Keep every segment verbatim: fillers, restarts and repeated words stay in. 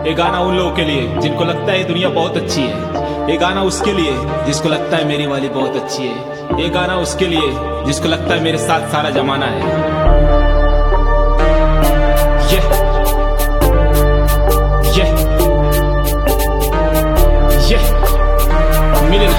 ये गाना उन लोगों के लिए जिनको लगता है ये दुनिया बहुत अच्छी है। ये गाना उसके लिए जिसको लगता है मेरी वाली बहुत अच्छी है। ये गाना उसके लिए जिसको लगता है मेरे साथ सारा जमाना है। ये ये ये मिलन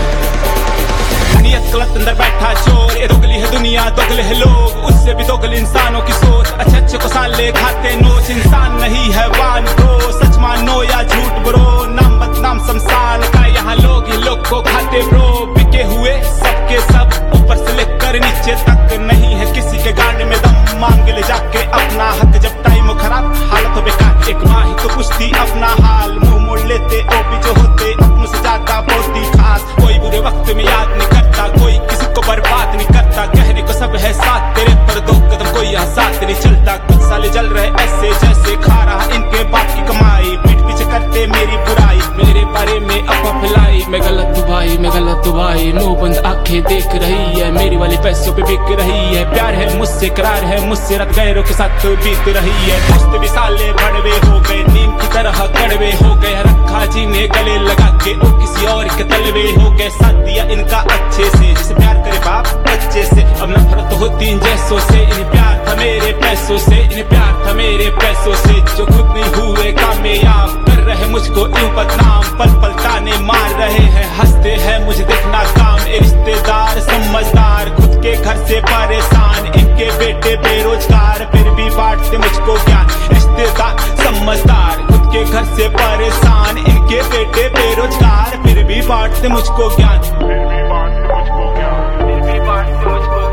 नियत गलत अंदर बैठा चोर, ये दोगली है दुनिया, दोगले है लोग, उससे भी दोगले इंसानों की सोच। अच्छे अच्छे को साले खाते नोच, इंसान नहीं है वान ब्रो, सच मानो या झूठ ब्रो, नाम बदनाम शमशान का यहाँ लोग ही लोग को खाते ब्रो। बिके हुए सबके सब, ऊपर से लेकर नीचे तक, नहीं है किसी के गाने में दम, मांग ले जाके अपना हक, जब टाइम हो खराब हालत हो बेकार, एक माँ ही तो पूछती अपना हाल, मुंह मोड़ लेते ओपी जो होते अपनों से ज्यादा बहुत ही खास। कोई बुरे वक्त में याद नहीं करता, कोई किसी को बर्बाद नहीं करता, कहने को सब है साथ तेरे, पर दो कदम कोई यहाँ साथ नहीं चलता। कुछ साले जल रहे ऐसे जैसे खा रहा इनके बाप की कमाई, पीठ पीछे करते मेरी बुराई, मेरे बारे में अफवाह फैलाई। मैं गलत हूँ भाई, मैं गलत हूँ भाई, मुंह बंद आंखें देख रही है, मेरी वाली पैसों पे बिक रही है। प्यार है मुझसे, करार है मुझसे, रात गैरों के साथ बीत रही है। दोस्त भी साले बड़वे हो गए, नीम की तरह कड़वे हो गए, रखा जी ने गले लगा के और किसी और के तलवे हो गए। साथ दिया इनका अच्छे से, जिसे प्यार करे बाप बच्चे से, अब नफरत होती इन जैसों से। इन्हें प्यार था मेरे पैसों से, इन्हें प्यार था मेरे पैसों से, जो खुद नहीं हुए कामयाब, कर रहे मुझको यूं बदनाम, पल पल ताने मार रहे हैं, हंसते हैं मुझे देखना काम। ए रिश्तेदार समझदार, खुद के घर से परेशान, इनके बेटे बेरोजगार, फिर भी बांटते मुझको ज्ञान। रिश्तेदार समझदार, खुद के घर से परेशान, इनके बेटे बेरोजगार, फिर भी बांटते मुझको ज्ञान, फिर भी बांटते मुझको ज्ञान, फिर भी बांटते मुझको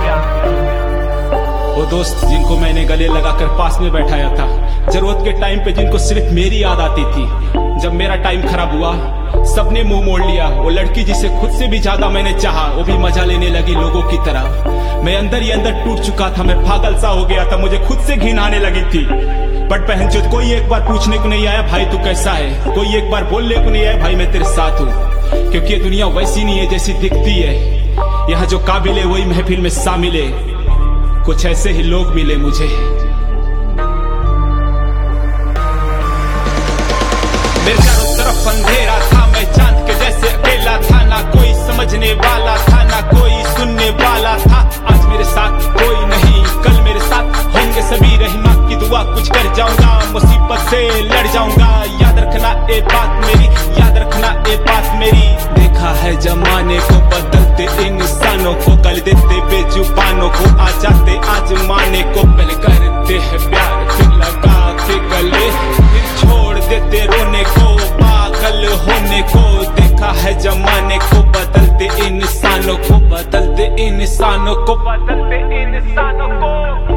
ज्ञान। वो दोस्त जिनको मैंने गले लगाकर पास में बैठाया था, जरूरत के टाइम पे जिनको सिर्फ मेरी याद आती थी, जब मेरा टाइम खराब हुआ सबने मुंह मोड़ लिया। वो लड़की जिसे खुद से भी ज्यादा मैंने चाहा, वो भी मजा लेने लगी लोगों की तरह। मैं अंदर ही अंदर टूट चुका था, मैं पागल सा हो गया था, मुझे खुद से घिन आने लगी थी। बट बहन जो कोई एक बार पूछने को नहीं आया भाई तू कैसा है, कोई एक बार बोलने को नहीं आया भाई मैं तेरे साथ हूँ, क्योंकि ये दुनिया वैसी नहीं है जैसी दिखती है। यहाँ जो काबिल है वही महफिल में शामिल है, कुछ ऐसे ही लोग मिले मुझे। मेरे चारों तरफ अंधेरा था, मैं चांद के जैसे अकेला था, ना कोई समझने वाला था, ना कोई सुनने वाला था। आज मेरे साथ कोई नहीं, कल मेरे साथ होंगे सभी, रही माँ की दुआ कुछ कर जाऊंगा, मुसीबत से लड़ जाऊंगा। याद रखना ए बात मेरी, याद रखना ए बात मेरी। देखा है जमाने को बदलते इंसानों को, कल देते बेजुबानों को, आ जाते आज माने को। पहले करते हैं प्यार फिर लगा के गले, फिर छोड़ देते रोने को, पागल होने को। देखा है जमाने को बदलते इंसानों को, बदलते इंसानों को, बदलते इंसानों को।